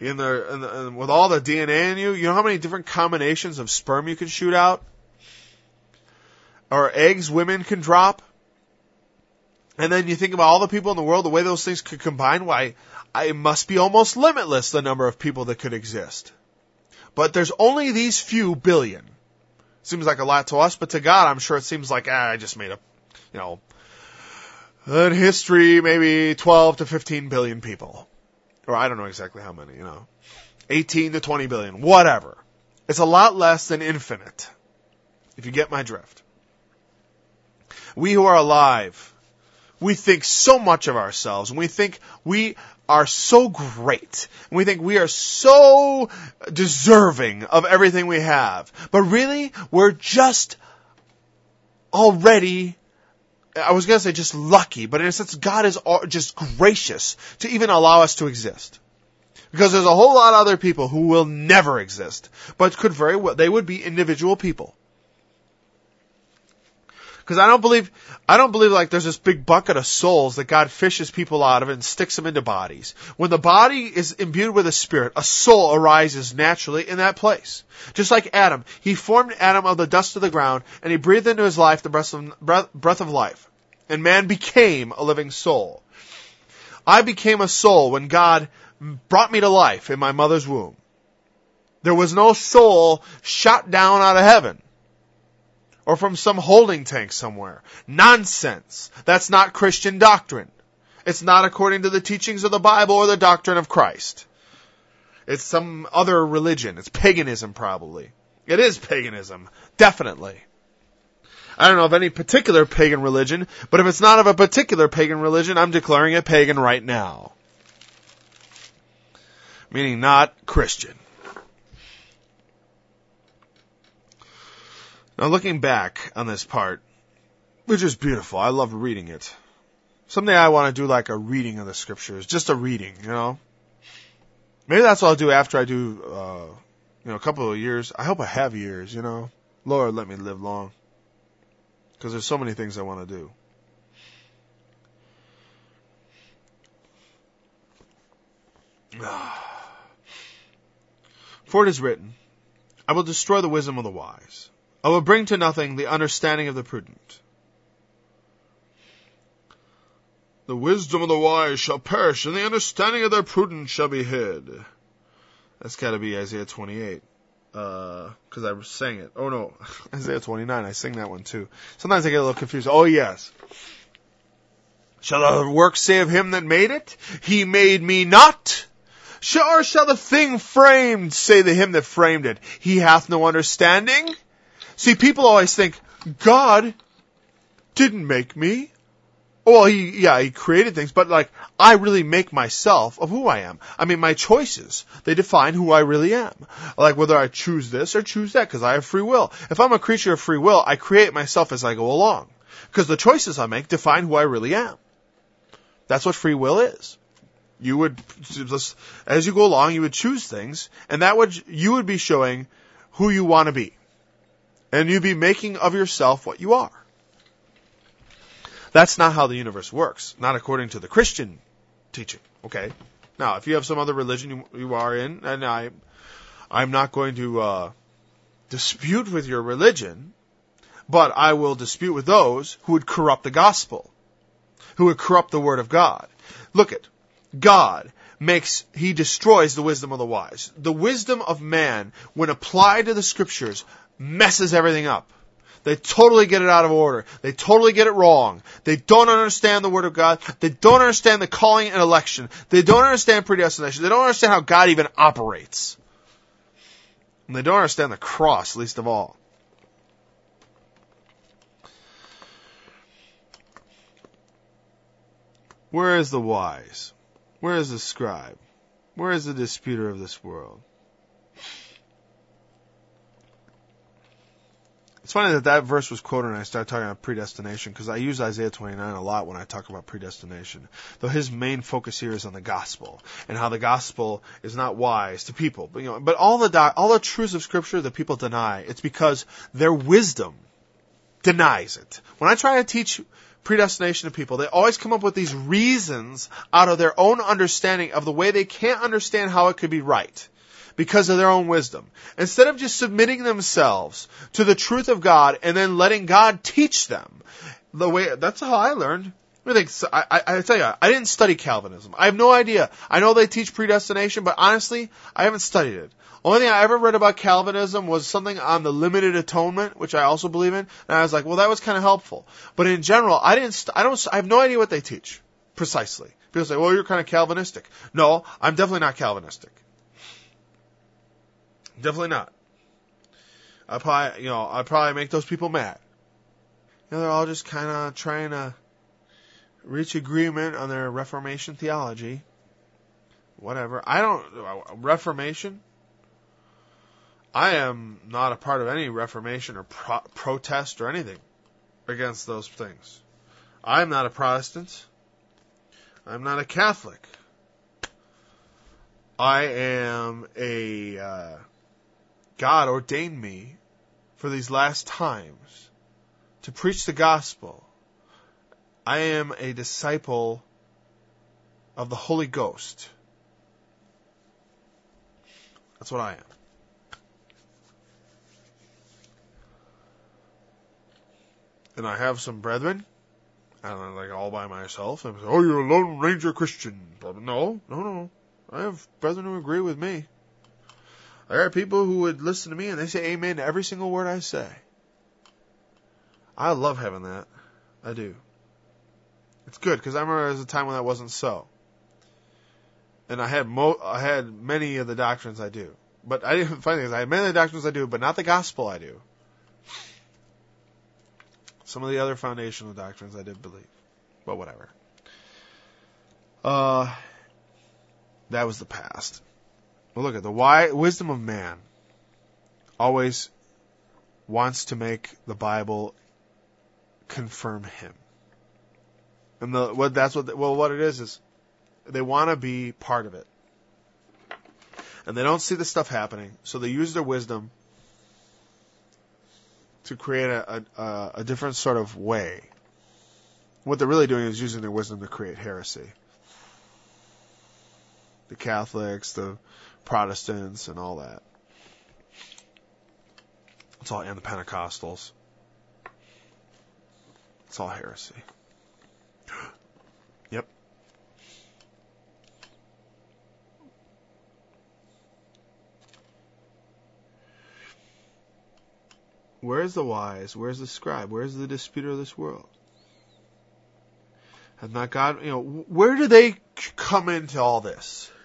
and with all the DNA in you, you know how many different combinations of sperm you can shoot out? Or eggs women can drop? And then you think about all the people in the world, the way those things could combine, why, it must be almost limitless, the number of people that could exist. But there's only these few billion. Seems like a lot to us, but to God, I'm sure it seems like, I just made up, in history, maybe 12 to 15 billion people. Or I don't know exactly how many, 18 to 20 billion, whatever. It's a lot less than infinite, if you get my drift. We who are alive, we think so much of ourselves, and we think we are so great, and we think we are so deserving of everything we have. But really, we're just already, I was going to say just lucky, but in a sense, God is just gracious to even allow us to exist. Because there's a whole lot of other people who will never exist, but could very well, they would be individual people. Because I don't believe like there's this big bucket of souls that God fishes people out of and sticks them into bodies. When the body is imbued with a spirit, a soul arises naturally in that place. Just like Adam. He formed Adam of the dust of the ground, and he breathed into his life the breath of life. And man became a living soul. I became a soul when God brought me to life in my mother's womb. There was no soul shot down out of heaven. Or from some holding tank somewhere. Nonsense. That's not Christian doctrine. It's not according to the teachings of the Bible or the doctrine of Christ. It's some other religion. It's paganism, probably. It is paganism. Definitely. I don't know of any particular pagan religion, but if it's not of a particular pagan religion, I'm declaring it pagan right now. Meaning not Christian. Now, looking back on this part, which is beautiful, I love reading it. Someday I want to do like a reading of the scriptures, just a reading, Maybe that's what I'll do after I do, a couple of years. I hope I have years, Lord, let me live long. Because there's so many things I want to do. For it is written, I will destroy the wisdom of the wise. I will bring to nothing the understanding of the prudent. The wisdom of the wise shall perish, and the understanding of their prudence shall be hid. That's got to be Isaiah 28. Because I sang it. Oh no, Isaiah 29, I sing that one too. Sometimes I get a little confused. Oh yes. Shall the work say of him that made it, he made me not? Or shall the thing framed say to him that framed it, he hath no understanding? See, people always think, God didn't make me. Well, he created things, but I really make myself of who I am. I mean, my choices, they define who I really am. Like whether I choose this or choose that, because I have free will. If I'm a creature of free will, I create myself as I go along. Because the choices I make define who I really am. That's what free will is. You would, as you go along, you would choose things, and you would be showing who you want to be. And you'd be making of yourself what you are. That's not how the universe works. Not according to the Christian teaching. Okay? Now, if you have some other religion you are in, and I'm not going to dispute with your religion, but I will dispute with those who would corrupt the gospel, who would corrupt the word of God. Look at God he destroys the wisdom of the wise. The wisdom of man, when applied to the scriptures, messes everything up. They totally get it out of order. They totally get it wrong. They don't understand the Word of God. They don't understand the calling and election. They don't understand predestination. They don't understand how God even operates. And they don't understand the cross, least of all. Where is the wise? Where is the scribe? Where is the disputer of this world? It's funny that verse was quoted and I started talking about predestination because I use Isaiah 29 a lot when I talk about predestination. Though his main focus here is on the gospel and how the gospel is not wise to people. But all the truths of Scripture that people deny, it's because their wisdom denies it. When I try to teach predestination to people, they always come up with these reasons out of their own understanding of the way they can't understand how it could be right because of their own wisdom. Instead of just submitting themselves to the truth of God and then letting God teach them the way, that's how I learned. I tell you, I didn't study Calvinism. I have no idea. I know they teach predestination, but honestly, I haven't studied it. Only thing I ever read about Calvinism was something on the limited atonement, which I also believe in, and I was like, well, that was kind of helpful. But in general, I have no idea what they teach precisely. People say, well, you're kind of Calvinistic. No, I'm definitely not Calvinistic. Definitely not. I probably make those people mad. They're all just kind of trying to reach agreement on their Reformation theology. Whatever. Reformation? I am not a part of any Reformation or protest or anything against those things. I'm not a Protestant. I'm not a Catholic. I am God ordained me for these last times to preach the gospel. I am a disciple of the Holy Ghost. That's what I am. And I have some brethren, and I'm like all by myself. I'm like, oh, you're a Lone Ranger Christian. No. I have brethren who agree with me. There are people who would listen to me and they say amen to every single word I say. I love having that. I do. It's good, because I remember there was a time when that wasn't so. And I had many of the doctrines I do. But I didn't find things. I had many of the doctrines I do, but not the gospel I do. Some of the other foundational doctrines I did believe. But whatever. That was the past. Well, look at the wisdom of man always wants to make the Bible confirm him. And what it is they want to be part of it. And they don't see the stuff happening, so they use their wisdom to create a different sort of way. What they're really doing is using their wisdom to create heresy. The Catholics, the Protestants, and all that. And the Pentecostals. It's all heresy. Yep. Where is the wise? Where is the scribe? Where is the disputer of this world? Hath not God, where do they come into all this?